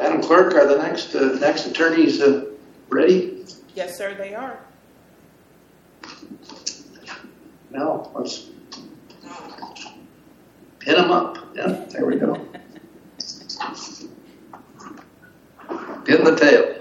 Madam Clerk, are the next attorneys ready? Yes, sir, they are. Now, let's pin them up. Yeah, there we go. Pin the tail.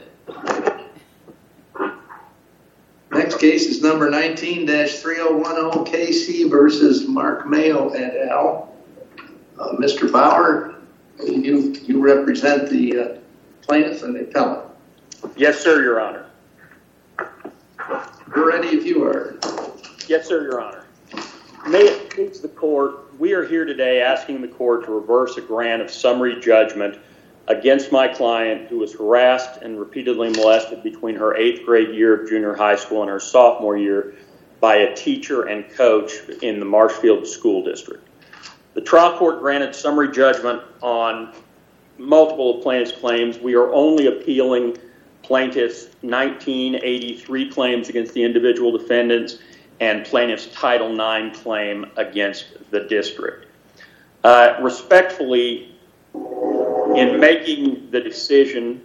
Next case is number 19-3010, KC versus Mark Mayo et al. Mr. Bauer, you represent the plaintiff and the appellant. Yes, sir, Your Honor. We're ready if you are. Yes, sir, Your Honor. May it please the court, we are here today asking the court to reverse a grant of summary judgment against my client who was harassed and repeatedly molested between her 8th grade year of junior high school and her sophomore year by a teacher and coach in the Marshfield School District. The trial court granted summary judgment on multiple of plaintiff's claims. We are only appealing plaintiff's 1983 claims against the individual defendants and plaintiff's Title IX claim against the district. Respectfully, in making the decision,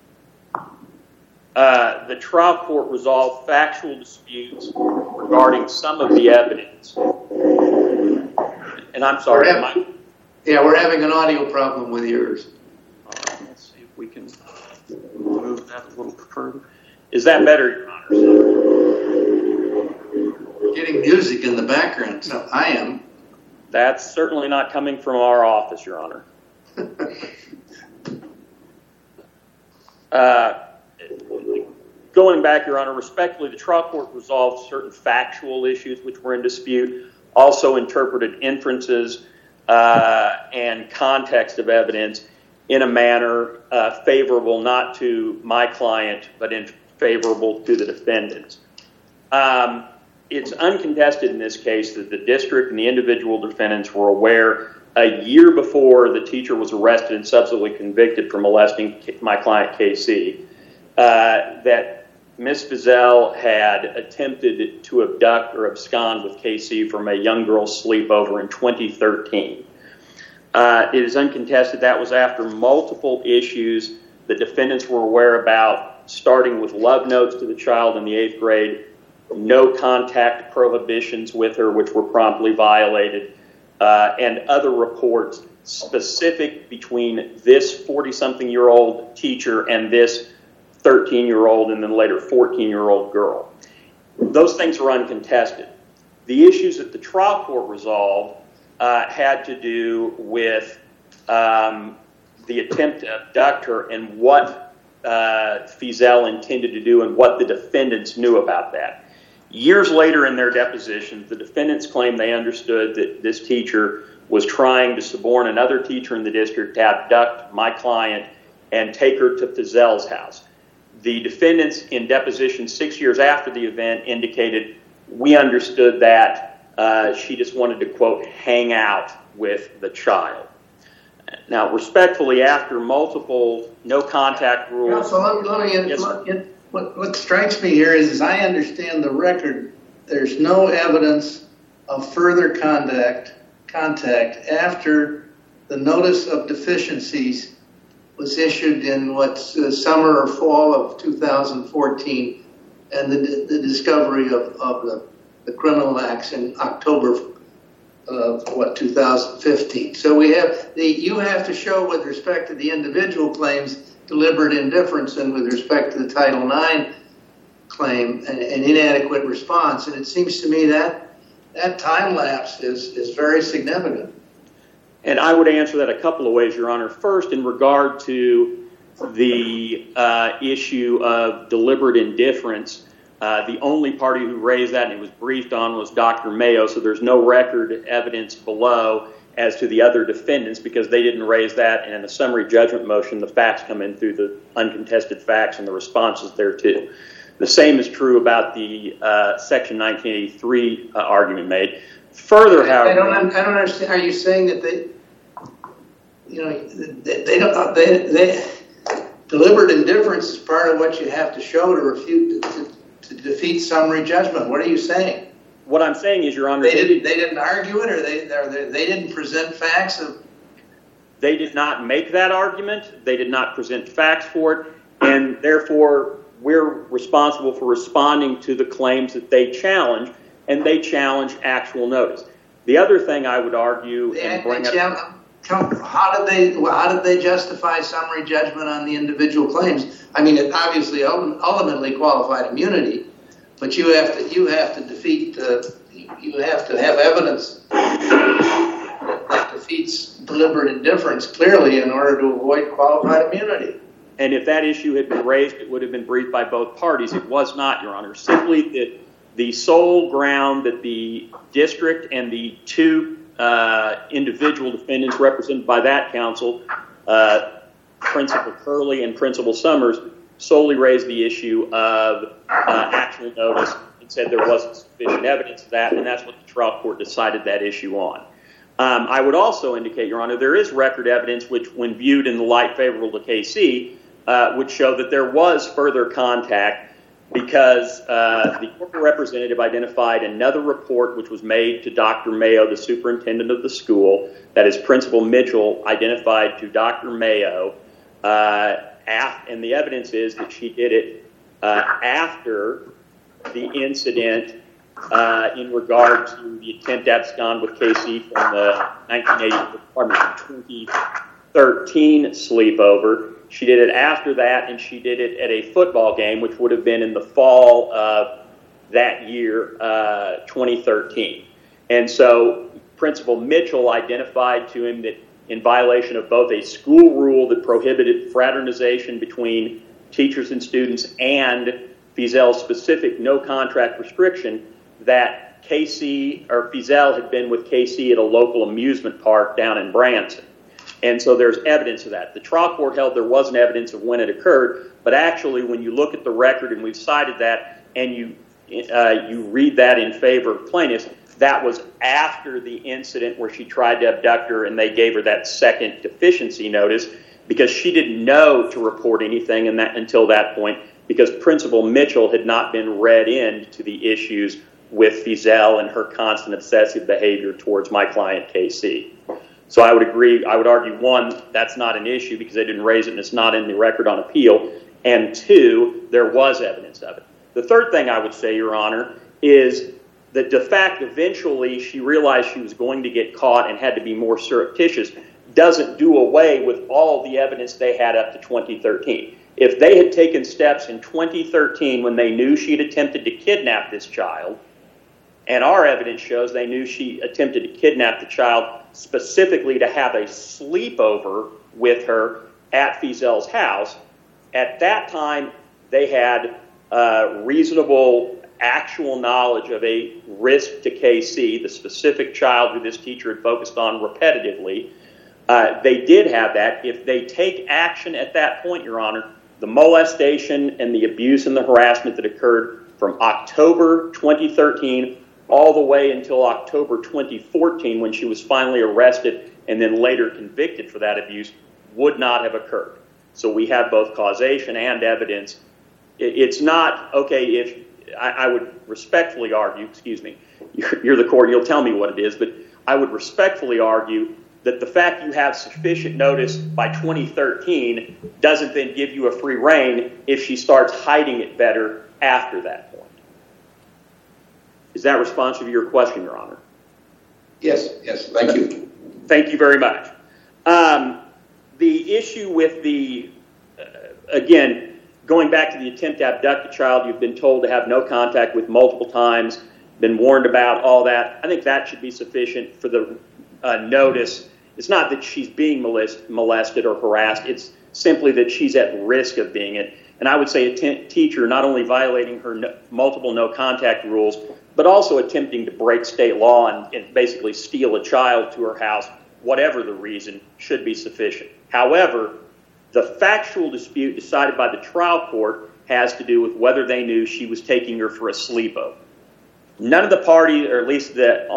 the trial court resolved factual disputes regarding some of the evidence. And I'm sorry. We're having an audio problem with yours. Let's see if we can move that a little further. Is that better, Your Honor? Getting music in the background, so I am. That's certainly not coming from our office, Your Honor. Going back, Your Honor, respectfully, the trial court resolved certain factual issues which were in dispute, also interpreted inferences and context of evidence in a manner favorable not to my client, but favorable to the defendants. It's uncontested in this case that the district and the individual defendants were aware a year before the teacher was arrested and subsequently convicted for molesting my client, KC, that Ms. Fizel had attempted to abduct or abscond with KC from a young girl's sleepover in 2013. It is uncontested that was after multiple issues the defendants were aware about, starting with love notes to the child in the 8th grade, no contact prohibitions with her, which were promptly violated, and other reports specific between this 40-something-year-old teacher and this 13-year-old and then later 14-year-old girl. Those things are uncontested. The issues that the trial court resolved had to do with the attempt to abduct her and what Fizel intended to do and what the defendants knew about that. Years later in their depositions, the defendants claimed they understood that this teacher was trying to suborn another teacher in the district to abduct my client and take her to Fizel's house. The defendants in deposition 6 years after the event indicated we understood that she just wanted to, quote, hang out with the child. Now, respectfully, after multiple no contact rules... What strikes me here is, as I understand the record, there's no evidence of further contact after the notice of deficiencies was issued in summer or fall of 2014 and the discovery of the criminal acts in October of 2015. So you have to show with respect to the individual claims deliberate indifference and with respect to the Title IX claim an inadequate response. And it seems to me that time lapse is very significant. And I would answer that a couple of ways, Your Honor. First, in regard to the issue of deliberate indifference, the only party who raised that and it was briefed on was Dr. Mayo, so there's no record evidence below as to the other defendants because they didn't raise that, and in the summary judgment motion, the facts come in through the uncontested facts and the responses thereto. The same is true about the Section 1983 argument made. Further, however... I don't understand. Are you saying that they deliberate indifference is part of what you have to show to refute, to defeat summary judgment? What are you saying? What I'm saying is, Your Honor... They didn't argue it, or they didn't present facts They did not make that argument. They did not present facts for it, and therefore we're responsible for responding to the claims that they challenge, and they challenge actual notice. The other thing I would argue and bring up... How did they justify summary judgment on the individual claims? I mean, it obviously ultimately qualified immunity, but you have to defeat. You have to have evidence that defeats deliberate indifference clearly in order to avoid qualified immunity. And if that issue had been raised, it would have been briefed by both parties. It was not, Your Honor. Simply that the sole ground that the district and the two individual defendants represented by that counsel, Principal Curley and Principal Summers, solely raised the issue of actual notice and said there wasn't sufficient evidence of that, and that's what the trial court decided that issue on. I would also indicate, Your Honor, there is record evidence which, when viewed in the light favorable to KC, would show that there was further contact because the corporate representative identified another report which was made to Dr. Mayo, the superintendent of the school, that is Principal Mitchell identified to Dr. Mayo, and the evidence is that she did it after the incident in regard to the attempt to abscond with KC from the 2013 sleepover. She did it after that, and she did it at a football game, which would have been in the fall of that year, 2013. And so Principal Mitchell identified to him that in violation of both a school rule that prohibited fraternization between teachers and students and Fiesel's specific no-contract restriction, that Fiesel had been with KC at a local amusement park down in Branson. And so there's evidence of that. The trial court held there wasn't evidence of when it occurred, but actually when you look at the record, and we've cited that, and you read that in favor of plaintiffs, that was after the incident where she tried to abduct her and they gave her that second deficiency notice because she didn't know to report anything until that point because Principal Mitchell had not been read in to the issues with Fiesel and her constant obsessive behavior towards my client KC. So I would argue, one, that's not an issue because they didn't raise it and it's not in the record on appeal, and two, there was evidence of it. The third thing I would say, Your Honor, is that the fact eventually she realized she was going to get caught and had to be more surreptitious doesn't do away with all the evidence they had up to 2013. If they had taken steps in 2013 when they knew she had attempted to kidnap this child, and our evidence shows they knew she attempted to kidnap the child specifically to have a sleepover with her at Fiesel's house, at that time they had reasonable actual knowledge of a risk to KC, the specific child who this teacher had focused on repetitively. They did have that. If they take action at that point, Your Honor, the molestation and the abuse and the harassment that occurred from October 2013 all the way until October 2014 when she was finally arrested and then later convicted for that abuse would not have occurred. So we have both causation and evidence. It's not, okay, if I would respectfully argue, excuse me, you're the court, you'll tell me what it is, but I would respectfully argue that the fact you have sufficient notice by 2013 doesn't then give you a free rein if she starts hiding it better after that point. Is that responsive to your question, Your Honor? Yes, thank you. Thank you very much. The issue with the, again, going back to the attempt to abduct a child you've been told to have no contact with multiple times, been warned about, all that, I think that should be sufficient for the notice. It's not that she's being molested or harassed. It's simply that she's at risk of being it. And I would say a teacher not only violating her multiple no-contact rules, but also attempting to break state law and basically steal a child to her house, whatever the reason, should be sufficient. However, the factual dispute decided by the trial court has to do with whether they knew she was taking her for a sleepover. None of the parties, or at least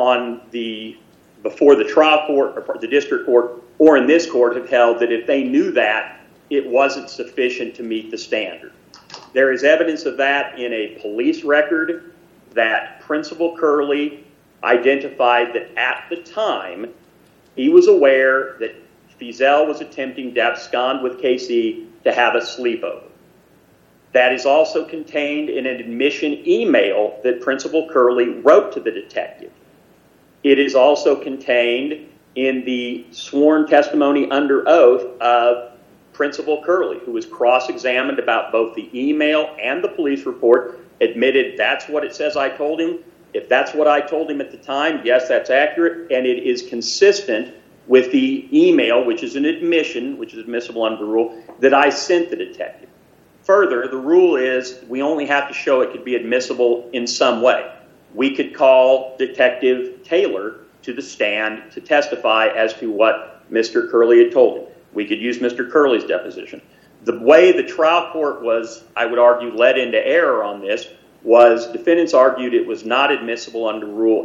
before the trial court or the district court or in this court, have held that if they knew that, it wasn't sufficient to meet the standard. There is evidence of that in a police record that Principal Curley identified that at the time he was aware that Feazell was attempting to abscond with KC to have a sleepover. That is also contained in an admission email that Principal Curley wrote to the detective. It is also contained in the sworn testimony under oath of Principal Curley, who was cross-examined about both the email and the police report, admitted that's what it says I told him. If that's what I told him at the time, yes, that's accurate, and it is consistent with the email, which is an admission, which is admissible under the rule, that I sent the detective. Further, the rule is we only have to show it could be admissible in some way. We could call Detective Taylor to the stand to testify as to what Mr. Curley had told him. We could use Mr. Curley's deposition. The way the trial court was, I would argue, led into error on this was defendants argued it was not admissible under Rule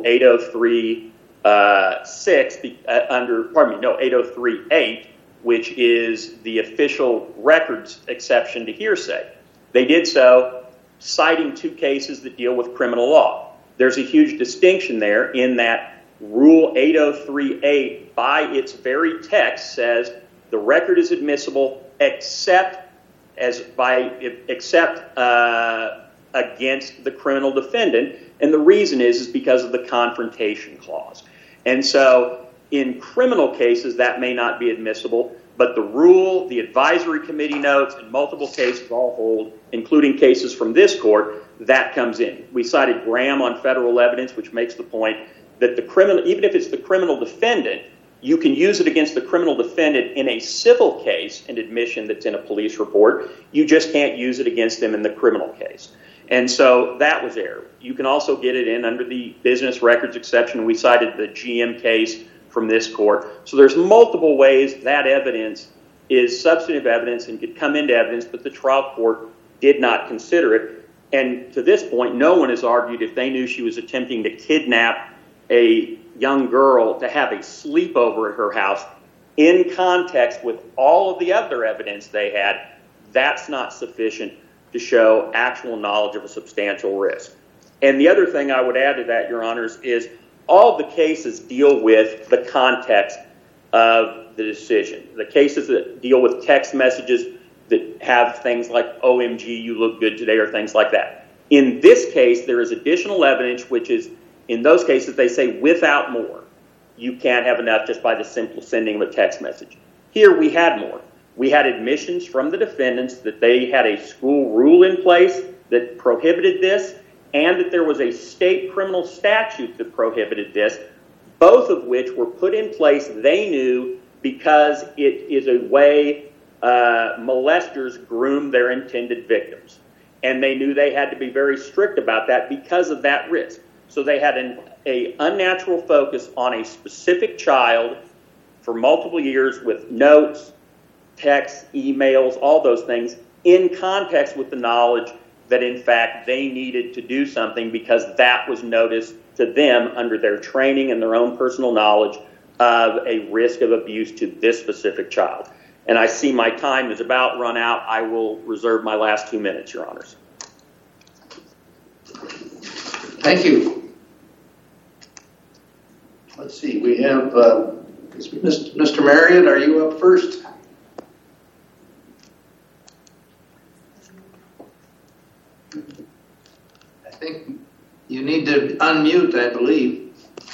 803.8, which is the official records exception to hearsay. They did so citing two cases that deal with criminal law. There's a huge distinction there in that Rule 803.8, by its very text, says the record is admissible except against the criminal defendant, and the reason is because of the confrontation clause. And so in criminal cases, that may not be admissible, but the rule, the advisory committee notes, and multiple cases all hold, including cases from this court, that comes in. We cited Graham on federal evidence, which makes the point that the criminal, even if it's the criminal defendant, you can use it against the criminal defendant in a civil case, an admission that's in a police report. You just can't use it against them in the criminal case. And so that was error. You can also get it in under the business records exception. We cited the GM case from this court. So there's multiple ways that evidence is substantive evidence and could come into evidence, but the trial court did not consider it. And to this point, no one has argued if they knew she was attempting to kidnap a young girl to have a sleepover at her house in context with all of the other evidence they had, that's not sufficient to show actual knowledge of a substantial risk. And the other thing I would add to that, Your Honors, is all the cases deal with the context of the decision. The cases that deal with text messages that have things like, OMG, you look good today, or things like that. In this case, there is additional evidence, which is, in those cases, they say without more. You can't have enough just by the simple sending of a text message. Here, we had more. We had admissions from the defendants that they had a school rule in place that prohibited this, and that there was a state criminal statute that prohibited this, both of which were put in place, they knew, because it is a way molesters groom their intended victims. And they knew they had to be very strict about that because of that risk. So they had an unnatural focus on a specific child for multiple years with notes, texts, emails, all those things, in context with the knowledge that, in fact, they needed to do something because that was noticed to them under their training and their own personal knowledge of a risk of abuse to this specific child. And I see my time is about run out. I will reserve my last 2 minutes, Your Honors. Thank you. Let's see, we have Mr. Marriott, are you up first? I think you need to unmute, I believe.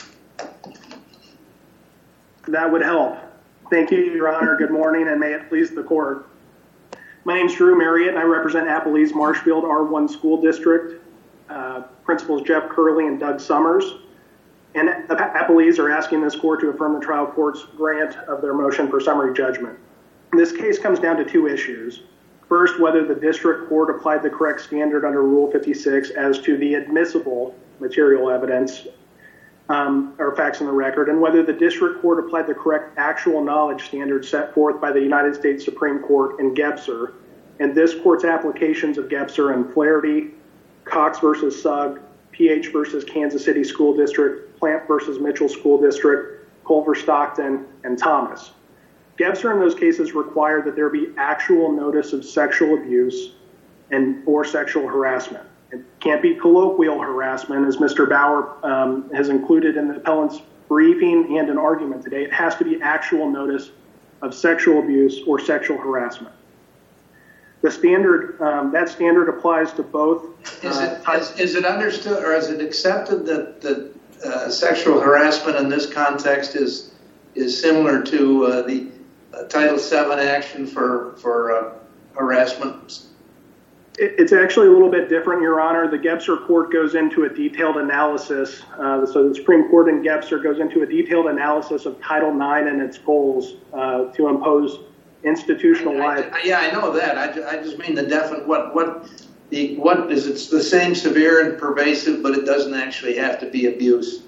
That would help. Thank you, Your Honor. Good morning, and may it please the court. My name is Drew Marriott, and I represent Appalese Marshfield R1 School District. Principals Jeff Curley and Doug Summers. And the Appalese are asking this court to affirm the trial court's grant of their motion for summary judgment. This case comes down to two issues. First, whether the district court applied the correct standard under Rule 56 as to the admissible material evidence or facts in the record, and whether the district court applied the correct actual knowledge standard set forth by the United States Supreme Court in Gebser, and this court's applications of Gebser and Flaherty, Cox versus Sugg, PH versus Kansas City School District, Plant versus Mitchell School District, Culver Stockton, and Thomas. Gebser in those cases required that there be actual notice of sexual abuse or sexual harassment. It can't be colloquial harassment, as Mr. Bauer has included in the appellant's briefing and an argument today. It has to be actual notice of sexual abuse or sexual harassment. The standard, that standard applies to both. Is it understood or is it accepted that sexual harassment in this context is similar to the Title VII action for harassment? It's actually a little bit different, Your Honor. The Gebser Court goes into a detailed analysis. So the Supreme Court in Gebser goes into a detailed analysis of Title IX and its goals to impose institutional liability. Yeah, I know that. I just mean the definite. What is it's the same severe and pervasive, but it doesn't actually have to be abuse.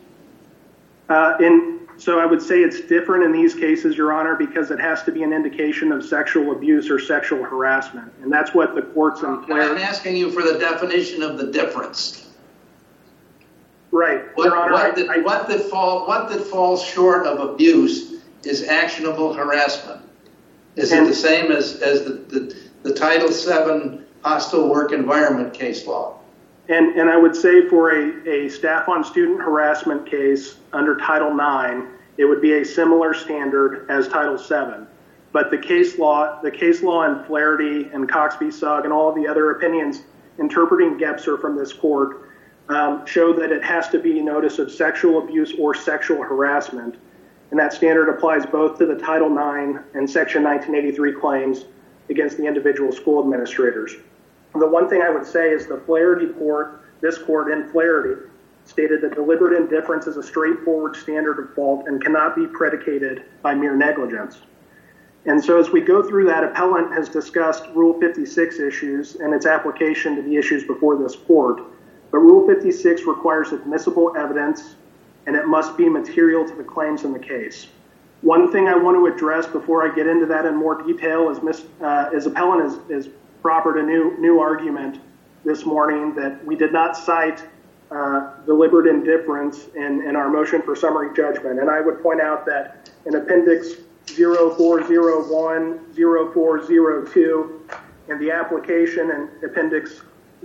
So I would say it's different in these cases, Your Honor, because it has to be an indication of sexual abuse or sexual harassment. And that's what the courts in Flaherty... I'm asking you for the definition of the difference. Right. Your Honor, what that falls short of abuse is actionable harassment. Is it the same as the Title VII hostile work environment case law? And I would say for a staff on student harassment case under Title IX, it would be a similar standard as Title VII. But the case law in Flaherty and Cox v. Sugg and all of the other opinions interpreting Gebser from this court show that it has to be notice of sexual abuse or sexual harassment. And that standard applies both to the Title IX and Section 1983 claims against the individual school administrators. The one thing I would say is the Flaherty court, this court in Flaherty, stated that deliberate indifference is a straightforward standard of fault and cannot be predicated by mere negligence. And so as we go through that, appellant has discussed Rule 56 issues and its application to the issues before this court. But Rule 56 requires admissible evidence, and it must be material to the claims in the case. One thing I want to address before I get into that in more detail is appellant is proffered a new argument this morning that we did not cite deliberate indifference in our motion for summary judgment. And I would point out that in Appendix 0401, 0402, and the application in Appendix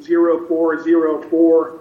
0404,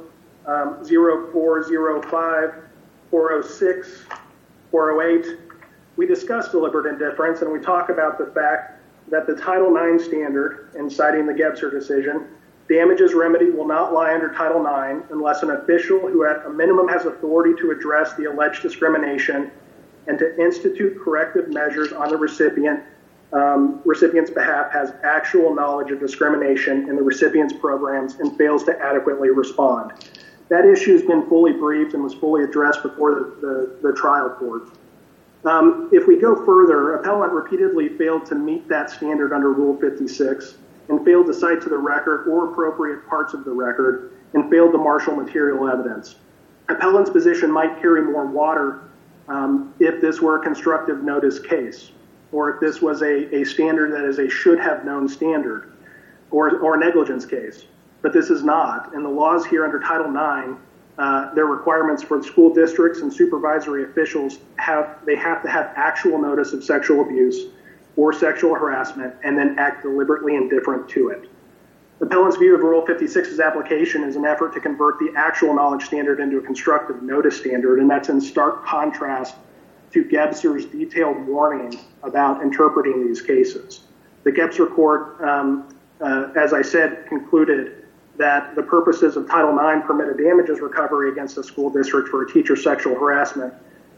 0405, 406, 408, we discuss deliberate indifference, and we talk about the fact that the Title IX standard, in citing the Gebser decision, damages remedy will not lie under Title IX unless an official who at a minimum has authority to address the alleged discrimination and to institute corrective measures on the recipient's behalf has actual knowledge of discrimination in the recipient's programs and fails to adequately respond. That issue has been fully briefed and was fully addressed before the trial court. If we go further, appellant repeatedly failed to meet that standard under Rule 56 and failed to cite to the record or appropriate parts of the record and failed to marshal material evidence. Appellant's position might carry more water if this were a constructive notice case, or if this was a standard that is a should-have-known standard, or a negligence case. But this is not. And the laws here under Title IX, their requirements for school districts and supervisory officials have to have actual notice of sexual abuse or sexual harassment and then act deliberately indifferent to it. The appellant's view of Rule 56's application is an effort to convert the actual knowledge standard into a constructive notice standard, and that's in stark contrast to Gebser's detailed warning about interpreting these cases. The Gebser court, as I said, concluded that the purposes of Title IX permit a damages recovery against a school district for a teacher's sexual harassment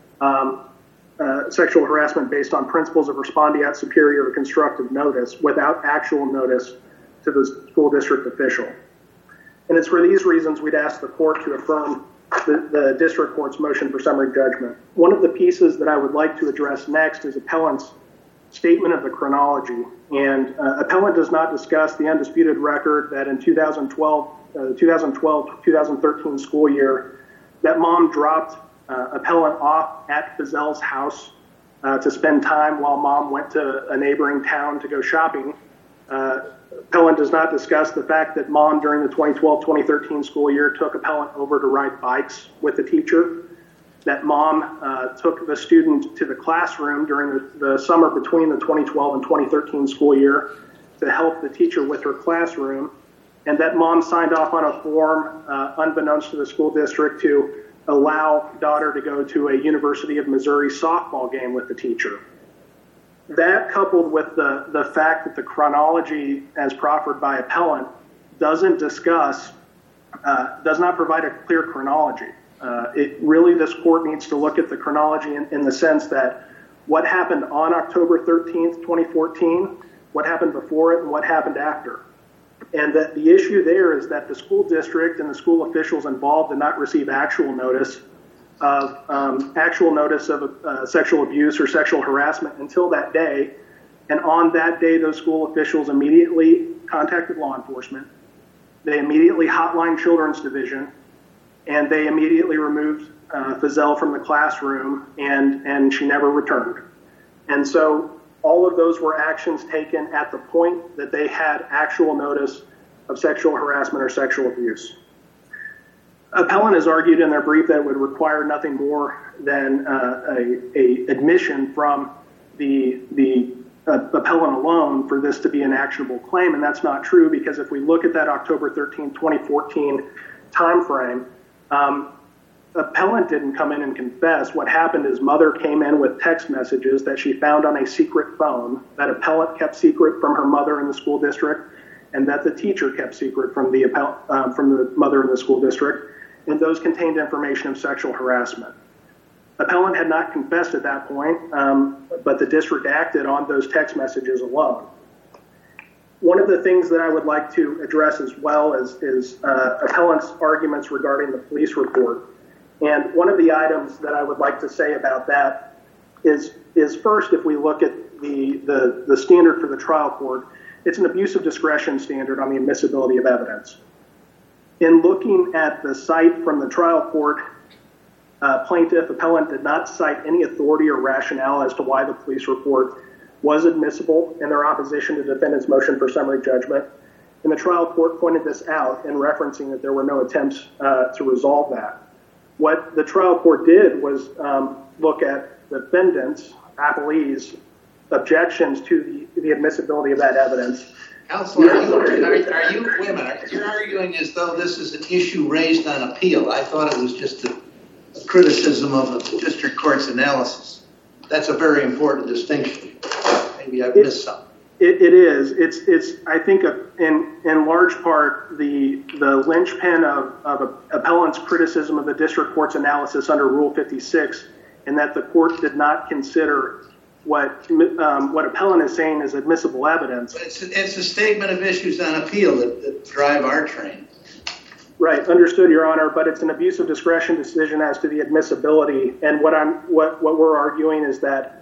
based on principles of respondeat superior or constructive notice without actual notice to the school district official. And it's for these reasons we'd ask the court to affirm the district court's motion for summary judgment. One of the pieces that I would like to address next is appellant's statement of the chronology. And appellant does not discuss the undisputed record that in 2012-2013 school year, that mom dropped appellant off at Fizel's house to spend time while mom went to a neighboring town to go shopping. Appellant does not discuss the fact that mom during the 2012-2013 school year took appellant over to ride bikes with the teacher, that mom took the student to the classroom during the summer between the 2012 and 2013 school year to help the teacher with her classroom, and that mom signed off on a form unbeknownst to the school district to allow daughter to go to a University of Missouri softball game with the teacher. That coupled with the fact that the chronology as proffered by appellant does not provide a clear chronology. This court needs to look at the chronology in the sense that what happened on October 13th, 2014, what happened before it, and what happened after. And that the issue there is that the school district and the school officials involved did not receive actual notice of sexual abuse or sexual harassment until that day. And on that day, those school officials immediately contacted law enforcement. They immediately hotlined Children's Division, and they immediately removed Fazelle from the classroom, and she never returned. And so all of those were actions taken at the point that they had actual notice of sexual harassment or sexual abuse. Appellant has argued in their brief that it would require nothing more than a admission from the appellant alone for this to be an actionable claim, and that's not true, because if we look at that October 13, 2014 timeframe, appellant didn't come in and confess. What happened is mother came in with text messages that she found on a secret phone that appellant kept secret from her mother in the school district, and that the teacher kept secret from the mother in the school district, and those contained information of sexual harassment. Appellant had not confessed at that point, but the district acted on those text messages alone. One of the things that I would like to address as well is appellant's arguments regarding the police report. And one of the items that I would like to say about that is first, if we look at the standard for the trial court, it's an abuse of discretion standard on the admissibility of evidence. In looking at the cite from the trial court, plaintiff appellant did not cite any authority or rationale as to why the police report was admissible in their opposition to defendant's motion for summary judgment. And the trial court pointed this out in referencing that there were no attempts to resolve that. What the trial court did was look at defendants, appellees' objections to the admissibility of that evidence. Counselor, you're arguing as though this is an issue raised on appeal. I thought it was just a criticism of the district court's analysis. That's a very important distinction. Maybe I've missed something. It is. It's. I think in large part the linchpin of appellant's criticism of the district court's analysis under Rule 56, and that the court did not consider what appellant is saying is admissible evidence. It's a statement of issues on appeal that drive our train. Right, understood, Your Honor. But it's an abuse of discretion decision as to the admissibility. And what we're arguing is that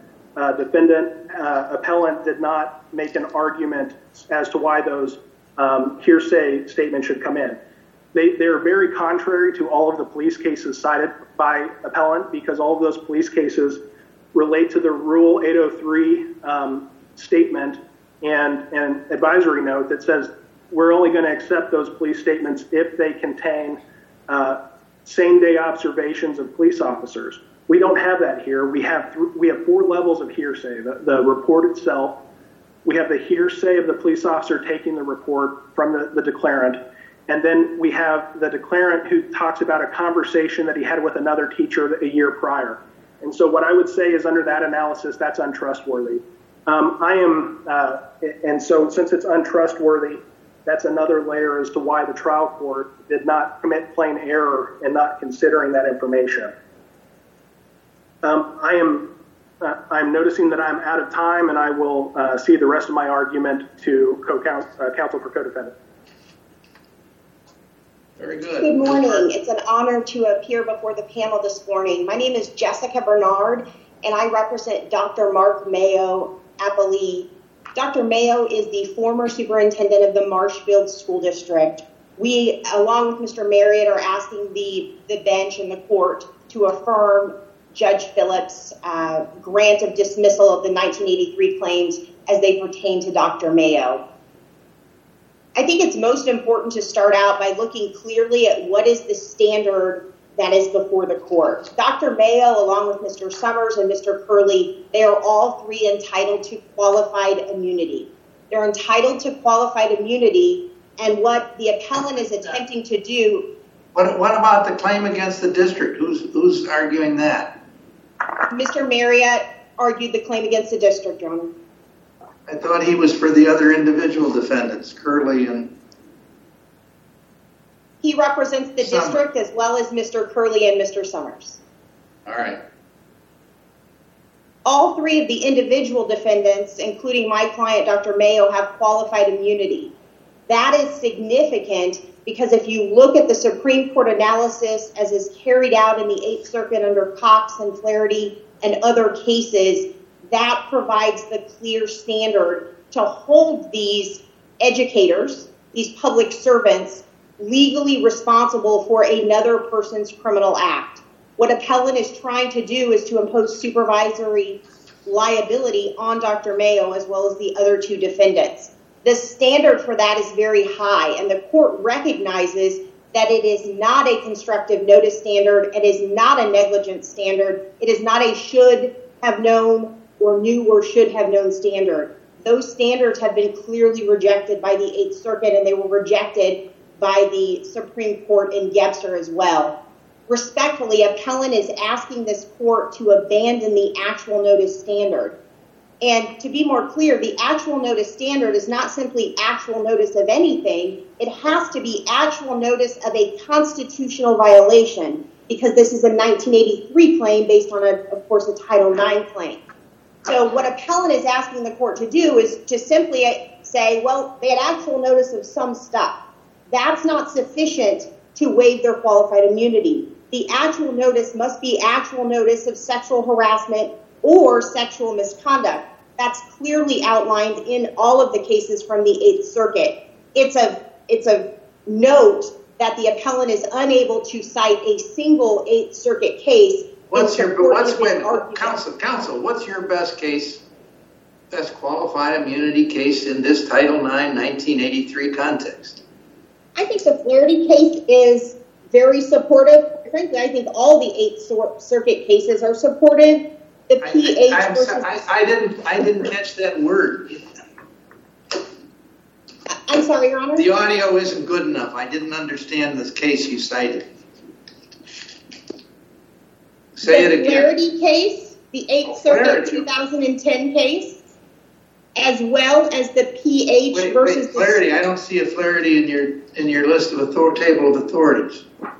appellant did not make an argument as to why those hearsay statements should come in. They're very contrary to all of the police cases cited by appellant, because all of those police cases relate to the Rule 803 statement and an advisory note that says we're only going to accept those police statements if they contain same-day observations of police officers. We don't have that here. We have 4 levels of hearsay. The report itself, we have the hearsay of the police officer taking the report from the declarant, and then we have the declarant who talks about a conversation that he had with another teacher a year prior. And so what I would say is under that analysis, that's untrustworthy. And so since it's untrustworthy, that's another layer as to why the trial court did not commit plain error in not considering that information. I'm noticing that I'm out of time, and I will cede the rest of my argument to counsel for co-defendant. Very good. Good morning. It's an honor to appear before the panel this morning. My name is Jessica Bernard, and I represent Dr. Mark Mayo, appellee. Dr. Mayo is the former superintendent of the Marshfield School District. We, along with Mr. Marriott, are asking the bench and the court to affirm Judge Phillips' grant of dismissal of the 1983 claims as they pertain to Dr. Mayo. I think it's most important to start out by looking clearly at what is the standard that is before the court. Dr. Mayo, along with Mr. Summers and Mr. Curley, they are all 3 entitled to qualified immunity. They're entitled to qualified immunity, and what the appellant is attempting to do... What about the claim against the district? Who's arguing that? Mr. Marriott argued the claim against the district, Your Honor. I thought he was for the other individual defendants, Curley and... He represents the district as well as Mr. Curley and Mr. Summers. All right. All three of the individual defendants, including my client, Dr. Mayo, have qualified immunity. That is significant because if you look at the Supreme Court analysis as is carried out in the Eighth Circuit under Cox and Flaherty and other cases, that provides the clear standard to hold these educators, these public servants, legally responsible for another person's criminal act. What appellant is trying to do is to impose supervisory liability on Dr. Mayo as well as the other two defendants. The standard for that is very high, and the court recognizes that it is not a constructive notice standard. It is not a negligent standard. It is not a should have known or knew or should have known standard. Those standards have been clearly rejected by the Eighth Circuit, and they were rejected by the Supreme Court in Gebser as well. Respectfully, appellant is asking this court to abandon the actual notice standard. And to be more clear, the actual notice standard is not simply actual notice of anything. It has to be actual notice of a constitutional violation because this is a 1983 claim based on, of course, a Title IX claim. So what appellant is asking the court to do is to simply say, well, they had actual notice of some stuff. That's not sufficient to waive their qualified immunity. The actual notice must be actual notice of sexual harassment or sexual misconduct. That's clearly outlined in all of the cases from the Eighth Circuit. It's a note that the appellant is unable to cite a single Eighth Circuit case. Counsel, what's your best qualified immunity case in this Title IX 1983 context? I think the Flaherty case is very supportive. Frankly, I think all the Eighth Circuit cases are supportive. The I didn't catch that word. I'm sorry, Your Honor? The audio isn't good enough. I didn't understand this case you cited. Say it again. The Flaherty case, the Eighth Circuit 2010 case, as well as the PH versus... Flaherty, I don't see a Flaherty in your list of table of authorities.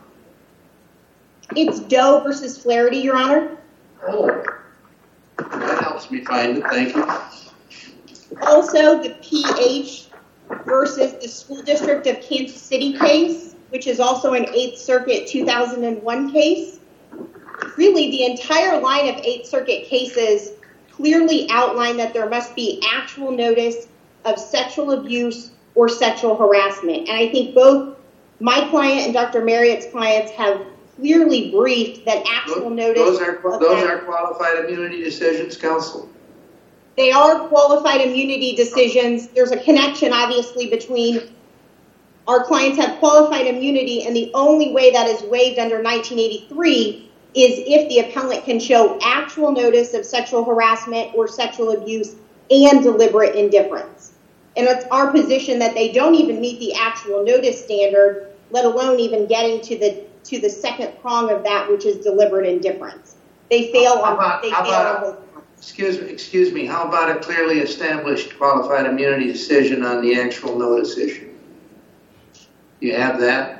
It's Doe versus Flaherty, Your Honor. Oh, that helps me find it. Thank you. Also, the PH versus the School District of Kansas City case, which is also an Eighth Circuit 2001 case. Really, the entire line of Eighth Circuit cases clearly outline that there must be actual notice of sexual abuse or sexual harassment. And I think both my client and Dr. Marriott's clients have clearly briefed that actual notice... Those are qualified immunity decisions, counsel? They are qualified immunity decisions. There's a connection, obviously, between our clients have qualified immunity, and the only way that is waived under 1983 is if the appellant can show actual notice of sexual harassment or sexual abuse and deliberate indifference. And it's our position that they don't even meet the actual notice standard, let alone even getting to the second prong of that, which is deliberate indifference. They fail on both. Excuse me. How about a clearly established qualified immunity decision on the actual notice issue? You have that?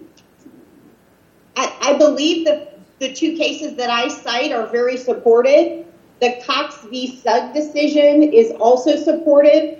I believe that the two cases that I cite are very supportive. The Cox v. Sugg decision is also supportive.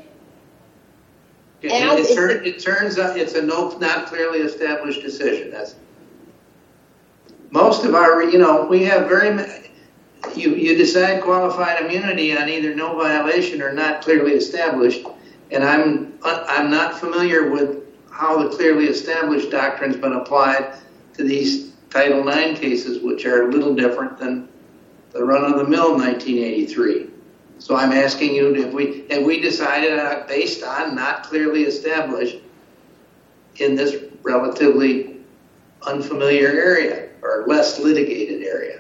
It turns out it's a not clearly established decision. That's most of our, we have very many. You decide qualified immunity on either no violation or not clearly established, and I'm not familiar with how the clearly established doctrine's been applied to these Title IX cases, which are a little different than the run-of-the-mill 1983. So I'm asking you, have we decided based on not clearly established in this relatively unfamiliar area or less litigated area?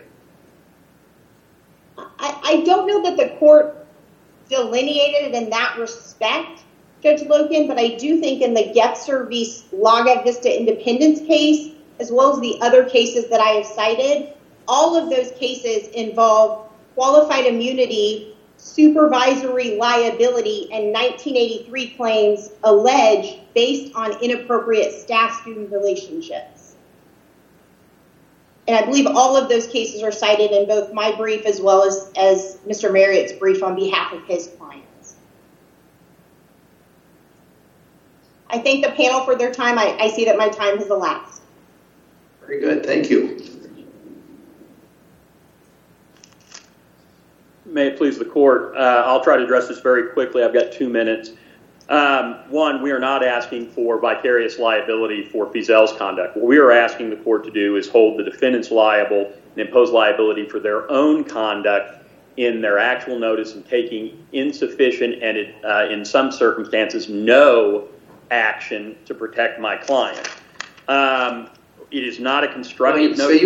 I don't know that the court delineated it in that respect, Judge Loken, but I do think in the Getzer v. Laga Vista Independence case, as well as the other cases that I have cited, all of those cases involve qualified immunity, supervisory liability, and 1983 claims alleged based on inappropriate staff-student relationships. And I believe all of those cases are cited in both my brief as well as Mr. Marriott's brief on behalf of his clients. I thank the panel for their time. I see that my time has elapsed. Very good. Thank you. May it please the court, I'll try to address this very quickly. I've got 2 minutes. One, we are not asking for vicarious liability for Feazell's conduct. What we are asking the court to do is hold the defendants liable and impose liability for their own conduct in their actual notice and taking insufficient and, in some circumstances, no action to protect my client. It is not a constructive notice.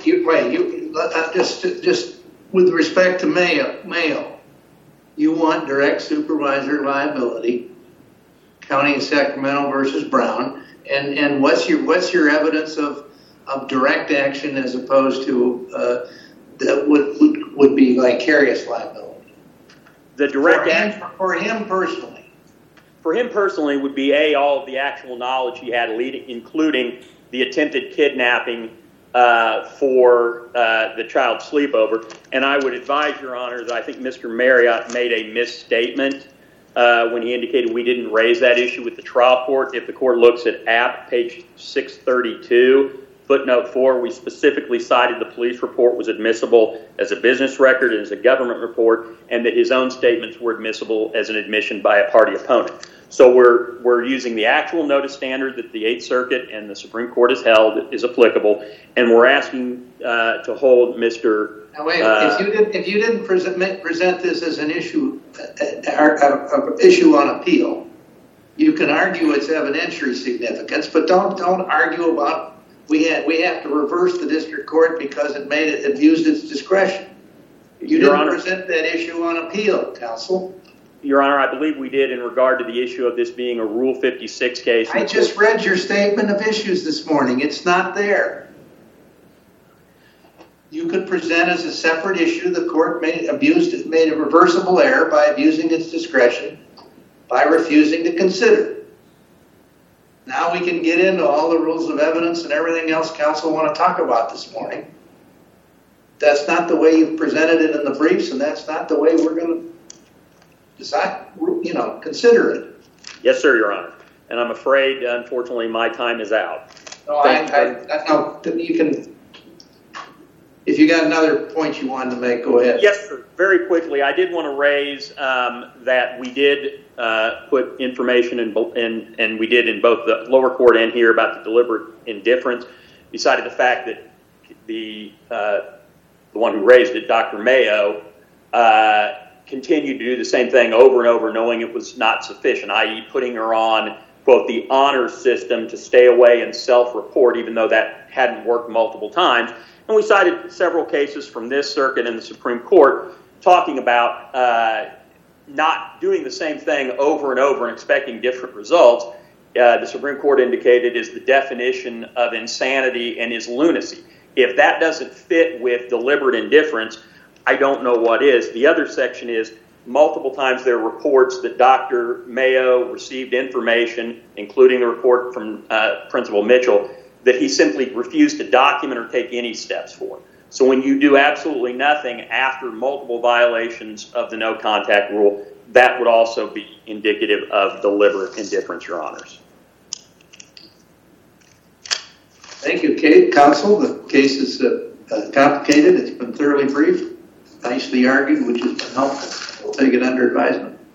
So just with respect to Mayo, you want direct supervisor liability, County of Sacramento versus Brown, and what's your evidence of direct action as opposed to that would be vicarious liability? The direct action for him personally. For him personally would be all of the actual knowledge he had, including the attempted kidnapping for the child's sleepover. And I would advise, Your Honor, that I think Mr. Marriott made a misstatement when he indicated we didn't raise that issue with the trial court. If the court looks at app page 632, footnote 4, we specifically cited the police report was admissible as a business record and as a government report, and that his own statements were admissible as an admission by a party opponent. So we're using the actual notice standard that the 8th Circuit and the Supreme Court has held is applicable, and we're asking to hold Mr. Now wait, if you didn't present this as an issue on appeal, you can argue its evidentiary significance, but don't argue about we have to reverse the district court because it abused its discretion. You didn't present that issue on appeal, counsel. Your Honor, I believe we did in regard to the issue of this being a Rule 56 case. I just read your statement of issues this morning. It's not there. You could present as a separate issue. The court made a reversible error by abusing its discretion by refusing to consider. Now we can get into all the rules of evidence and everything else counsel want to talk about this morning. That's not the way you've presented it in the briefs, and that's not the way we're going to decide, consider it. Yes, sir, Your Honor. And I'm afraid, unfortunately, my time is out. No, you can. If you got another point you wanted to make, go ahead. Yes, sir. Very quickly, I did want to raise that we did put information and we did in both the lower court and here about the deliberate indifference. Besides the fact that the one who raised it, Dr. Mayo, continued to do the same thing over and over, knowing it was not sufficient, i.e. putting her on, quote, the honor system to stay away and self-report, even though that hadn't worked multiple times. And we cited several cases from this circuit and the Supreme Court talking about not doing the same thing over and over and expecting different results. The Supreme Court indicated is the definition of insanity and is lunacy. If that doesn't fit with deliberate indifference, I don't know what is. The other section is multiple times there are reports that Dr. Mayo received information, including the report from Principal Mitchell, that he simply refused to document or take any steps for. So when you do absolutely nothing after multiple violations of the no contact rule, that would also be indicative of deliberate indifference, Your Honors. Thank you, Kate. Counsel, the case is complicated. It's been thoroughly brief, nicely argued, which has been helpful. We'll take it under advisement.